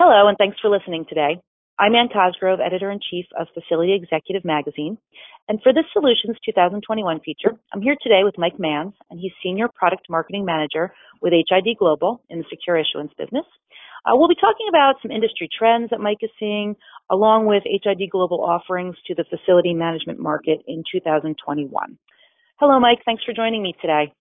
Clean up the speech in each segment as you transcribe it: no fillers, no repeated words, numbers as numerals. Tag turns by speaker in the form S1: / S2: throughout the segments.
S1: Hello, and thanks for listening today. I'm Ann Cosgrove, Editor-in-Chief of Facility Executive Magazine. And for this Solutions 2021 feature, I'm here today with Mike Manns, and he's Senior Product Marketing Manager with HID Global in the secure issuance business. We'll be talking about some industry trends that Mike is seeing, along with HID Global offerings to the facility management market in 2021. Hello, Mike. Thanks for joining me today.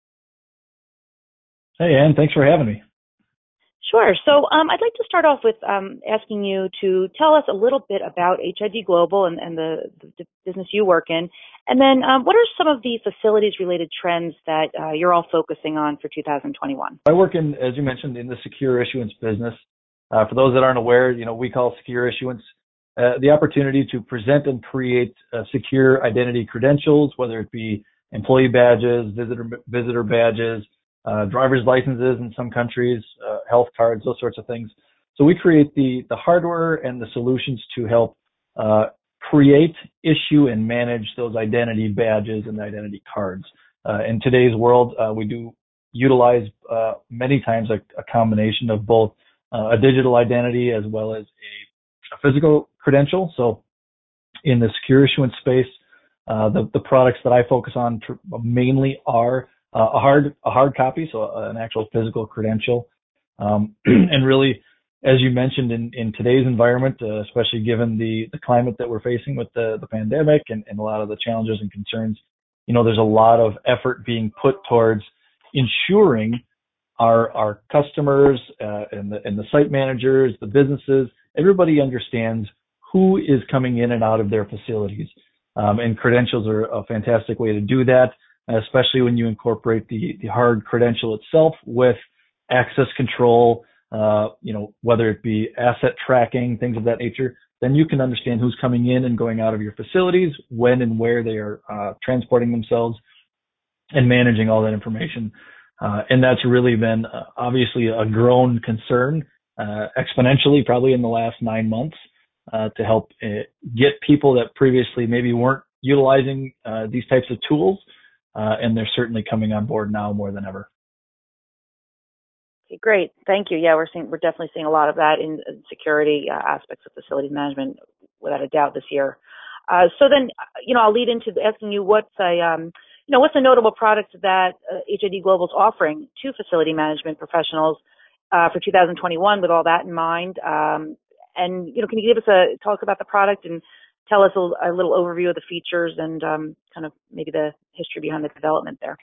S2: Hey, Ann. Thanks for having me.
S1: Sure. So I'd like to start off with asking you to tell us a little bit about HID Global and the business you work in, and then what are some of the facilities-related trends that you're all focusing on for 2021?
S2: I work in, as you mentioned, in the secure issuance business. For those that aren't aware, we call secure issuance the opportunity to present and create secure identity credentials, whether it be employee badges, visitor badges, driver's licenses in some countries, health cards, those sorts of things. So we create the hardware and the solutions to help create, issue, and manage those identity badges and identity cards. In today's world, we do utilize many times a combination of both a digital identity as well as a physical credential. So in the secure issuance space, the products that I focus on mainly are a hard copy, so an actual physical credential. And really, as you mentioned, in today's environment, especially given the climate that we're facing with the pandemic and a lot of the challenges and concerns, there's a lot of effort being put towards ensuring our customers and the site managers, the businesses, everybody understands who is coming in and out of their facilities. And credentials are a fantastic way to do that, especially when you incorporate the hard credential itself with access control, whether it be asset tracking, things of that nature. Then you can understand who's coming in and going out of your facilities, when and where they are transporting themselves, and managing all that information. And that's really been obviously a grown concern exponentially, probably in the last 9 months, to help get people that previously maybe weren't utilizing these types of tools. And they're certainly coming on board now more than ever.
S1: Okay, great. Thank you. Yeah, we're definitely seeing a lot of that in security aspects of facilities management, without a doubt, this year. So then, I'll lead into asking you what's a notable product that HID Global is offering to facility management professionals for 2021 with all that in mind. And can you give us talk about the product and tell us a little overview of the features and kind of maybe the history behind the development there?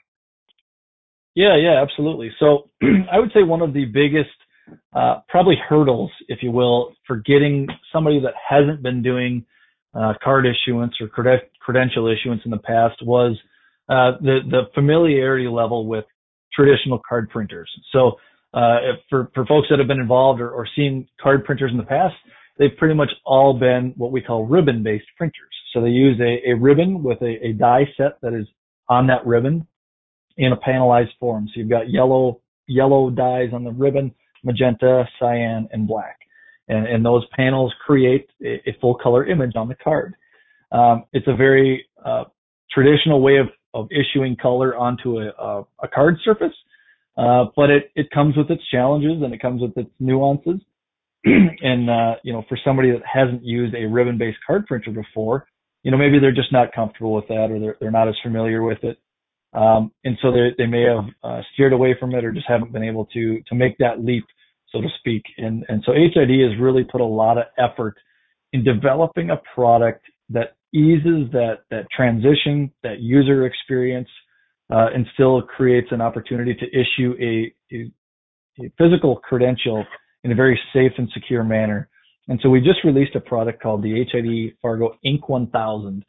S2: Yeah, absolutely. So I would say one of the biggest probably hurdles, if you will, for getting somebody that hasn't been doing card issuance or credential issuance in the past was the familiarity level with traditional card printers. So for folks that have been involved or seen card printers in the past, they've pretty much all been what we call ribbon-based printers. So they use a ribbon with a die set that is on that ribbon in a panelized form. So you've got yellow dyes on the ribbon, magenta, cyan, and black. And those panels create a full color image on the card. It's a very traditional way of issuing color onto a card surface, but it comes with its challenges and it comes with its nuances. And, for somebody that hasn't used a ribbon-based card printer before, maybe they're just not comfortable with that, or they're not as familiar with it. And so they may have steered away from it or just haven't been able to make that leap, so to speak. And so HID has really put a lot of effort in developing a product that eases that transition, that user experience, and still creates an opportunity to issue a physical credential in a very safe and secure manner. And so we just released a product called the HID Fargo Ink 1000.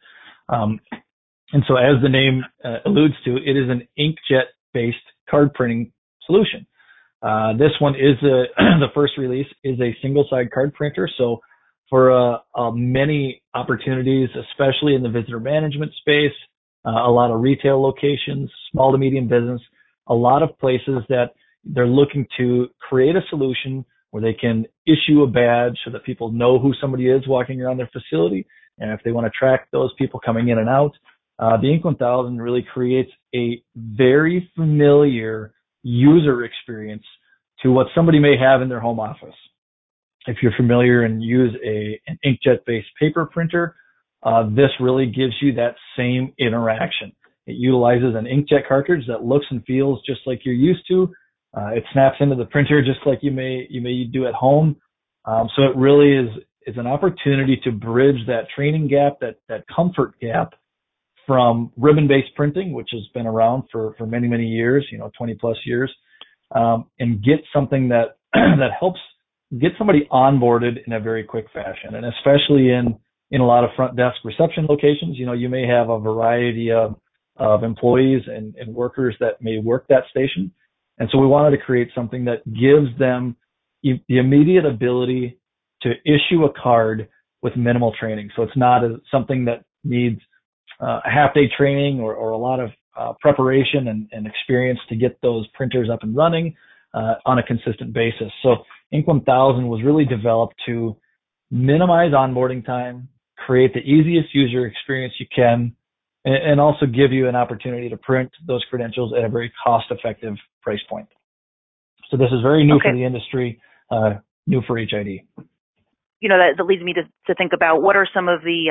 S2: And so as the name alludes to, it is an inkjet-based card printing solution. This one is the first release is a single-side card printer. So for many opportunities, especially in the visitor management space, a lot of retail locations, small to medium business, a lot of places that they're looking to create a solution where they can issue a badge so that people know who somebody is walking around their facility. And if they want to track those people coming in and out, the Ink 1000 really creates a very familiar user experience to what somebody may have in their home office. if you're familiar and use an inkjet-based paper printer, this really gives you that same interaction. It utilizes an inkjet cartridge that looks and feels just like you're used to. It snaps into the printer just like you may do at home. So it really is an opportunity to bridge that training gap, that comfort gap from ribbon-based printing, which has been around for many, many years, 20 plus years, and get something that that helps get somebody onboarded in a very quick fashion. And especially in a lot of front desk reception locations, you may have a variety of employees and workers that may work that station. And so we wanted to create something that gives them the immediate ability to issue a card with minimal training. So it's not something that needs a half-day training or a lot of preparation and experience to get those printers up and running on a consistent basis. So Ink 1000 was really developed to minimize onboarding time, create the easiest user experience you can, and also give you an opportunity to print those credentials at a very cost-effective price point. So this is very new for the industry, new for HID.
S1: That leads me to think about what are some of the,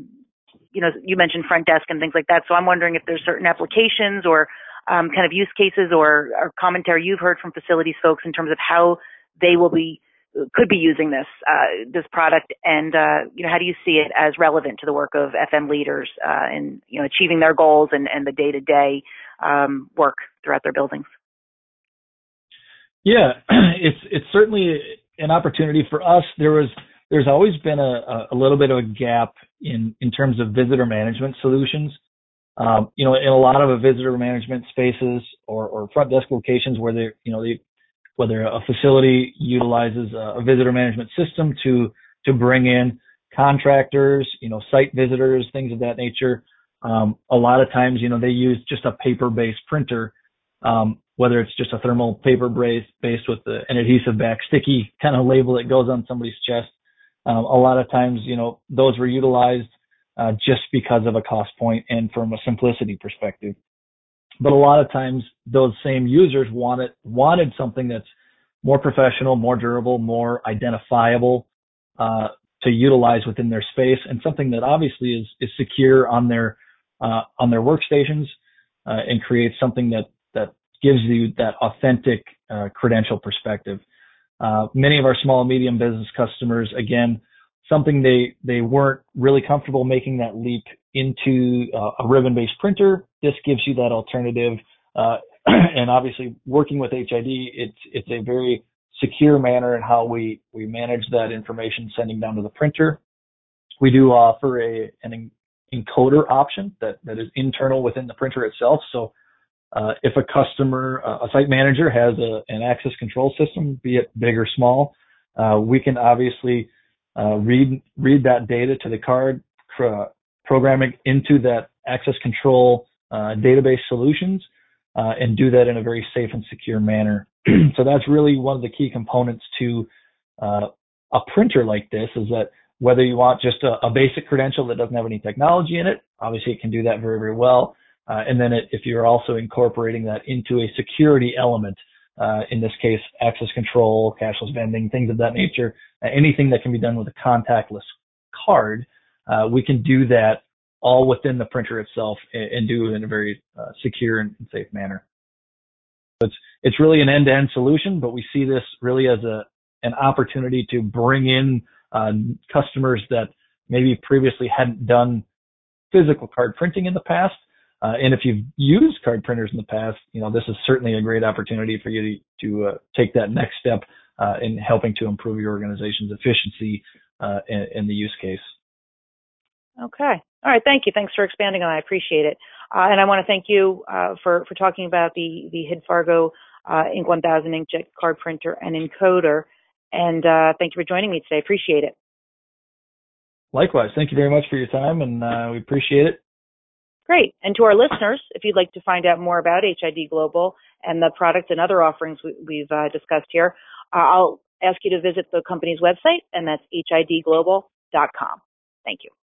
S1: you mentioned front desk and things like that. So I'm wondering if there's certain applications or kind of use cases or commentary you've heard from facilities folks in terms of how they could be using this product, and how do you see it as relevant to the work of FM leaders in achieving their goals and the day-to-day work throughout their buildings?
S2: Yeah, it's certainly an opportunity for us. There's always been a little bit of a gap in terms of visitor management solutions. In a lot of visitor management spaces or front desk locations where whether a facility utilizes a visitor management system to bring in contractors, site visitors, things of that nature. A lot of times, they use just a paper-based printer, whether it's just a thermal paper based with an adhesive back sticky kind of label that goes on somebody's chest. A lot of times, those were utilized just because of a cost point and from a simplicity perspective. But a lot of times those same users wanted something that's more professional, more durable, more identifiable to utilize within their space, and something that obviously is secure on their workstations and creates something that gives you that authentic credential perspective. Many of our small and medium business customers, again, something they weren't really comfortable making that leap into a ribbon-based printer. This gives you that alternative. And obviously working with HID, it's a very secure manner in how we manage that information sending down to the printer. We do offer an encoder option that is internal within the printer itself. So if a customer, a site manager has an access control system, be it big or small, we can obviously read that data to the card, program it into that access control database solutions, and do that in a very safe and secure manner. So that's really one of the key components to a printer like this, is that whether you want just a basic credential that doesn't have any technology in it, obviously it can do that very, very well. And then if you're also incorporating that into a security element, in this case, access control, cashless vending, things of that nature, anything that can be done with a contactless card, we can do that all within the printer itself and do it in a very secure and safe manner. It's really an end-to-end solution, but we see this really as an opportunity to bring in customers that maybe previously hadn't done physical card printing in the past. And if you've used card printers in the past, this is certainly a great opportunity for you to take that next step in helping to improve your organization's efficiency in the use case.
S1: Okay. All right. Thank you. Thanks for expanding on that. I appreciate it. And I want to thank you for talking about the HID Fargo Ink 1000 inkjet card printer and encoder. And thank you for joining me today. Appreciate it.
S2: Likewise. Thank you very much for your time, and we appreciate it.
S1: Great. And to our listeners, if you'd like to find out more about HID Global and the products and other offerings we've discussed here, I'll ask you to visit the company's website, and that's hidglobal.com. Thank you.